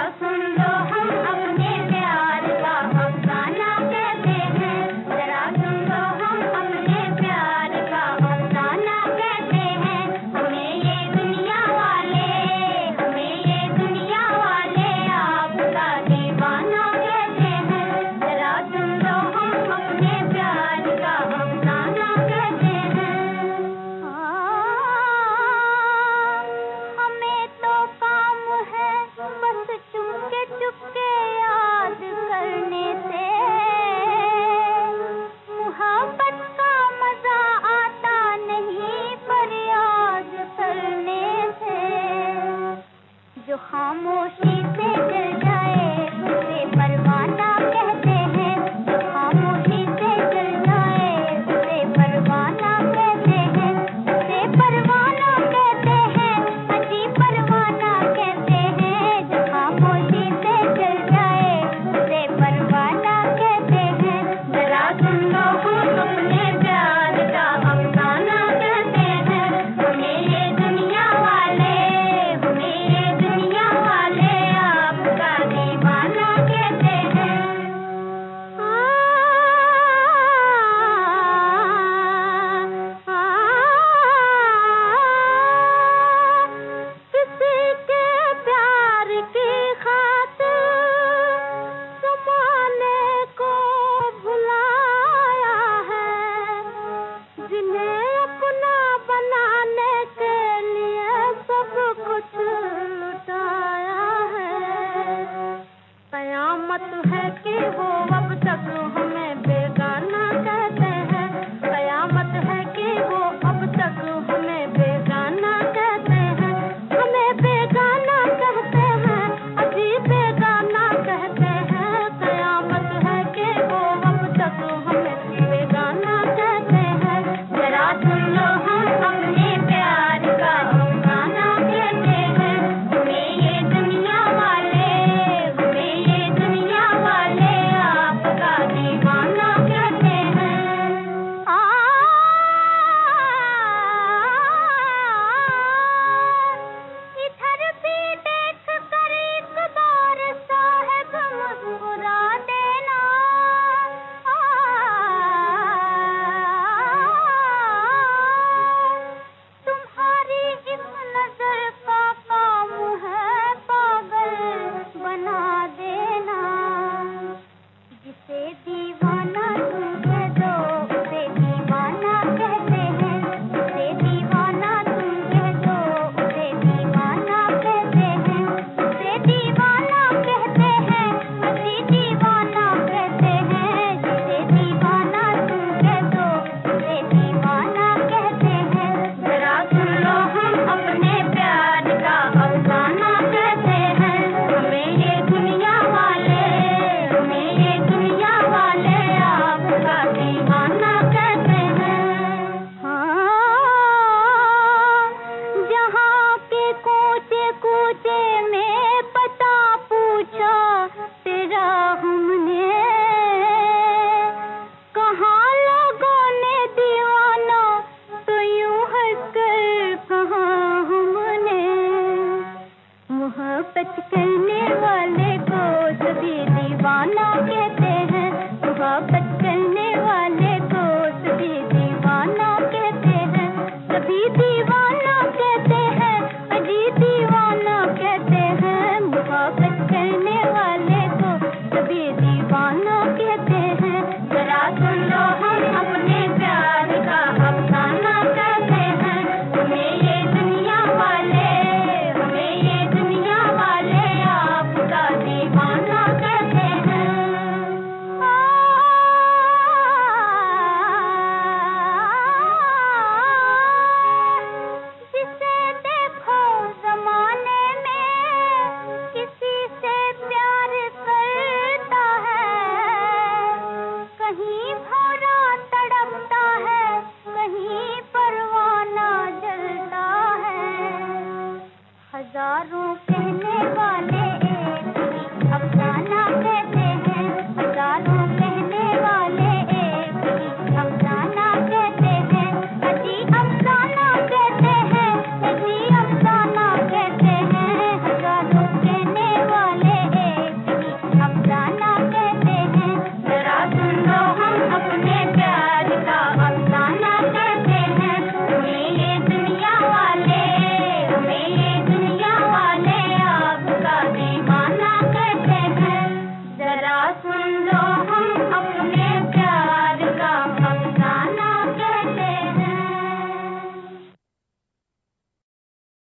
सुन लो हम अपने प्यार का अफसाना कहते हैं, जरा सुन लो हम अपने प्यार का अफसाना कहते हैं। हमें ये दुनिया वाले आपका दीवाना कहते हैं, जरा सुन लो हम अपने प्यार का अफसाना कहते हैं। हमें तो काम है बस चुपके चुपके याद करने से, मोहब्बत का मजा आता नहीं पर याद करने से। जो खामोशी से जल जाए उसे परवाना कहते हैं, जो खामोशी से जल जाए उसे परवाना कहते हैं, उसे परवाना कहते हैं, अजी परवाना कहते हैं। जो खामोशी से जल जाए उसे परवाना कहते हैं, जरा सुन लो हम अपने प्यार का अफसाना कहते हैं। हमें ये दुनिया वाले आपका दीवाना कहते हैं। किसी के प्यार की खातिर ज़माने को भुलाया है, जिन्हें अपना बनाने के लिए सब कुछ लुटाया है। कयामत है कि वो अब तक हमें बेगाना कहते हैं, कयामत है कि वो अब तक हमें बेगाना कहते हैं, हमें बेगाना कहते हैं, अजी बेगाना कहते हैं। कयामत है कि वो अब तक हमें बेगाना कहते हैं, जरा सुन लो हम अपने प्यार का अफसाना कहते हैं। हमें ये दुनिया वाले आपका दीवाना कहते हैं। इधर भी देख कर एक बार साहब मुस्कुरा देना, तुम्हारी इस नजर का काम है पागल बना देना। जिसे दीवाना तुम कह दो उसे दीवाना कहते हैं, जिसे दीवाना तुम कह दो उसे दीवाना कहते हैं, उसे दीवाना कहते हैं, अजी दीवाना कहते हैं। जिसे दीवाना तुम कह दो उसे दीवाना कहते हैं, जरा सुन लो हम अपने प्यार का अफसाना कहते हैं। हमें ये दुनिया वाले आपका दीवाना कहते हैं। जहाँ के कोचे कोचे में पता पूछा तेरा हमने, कहाँ लोगों ने दीवाना तो यूं हंसकर कहा हमने। मोहब्बत करने वाले को सभी दीवाना कहते हैं, मोहब्बत करने वाले को सभी दीवाना कहते हैं, सभी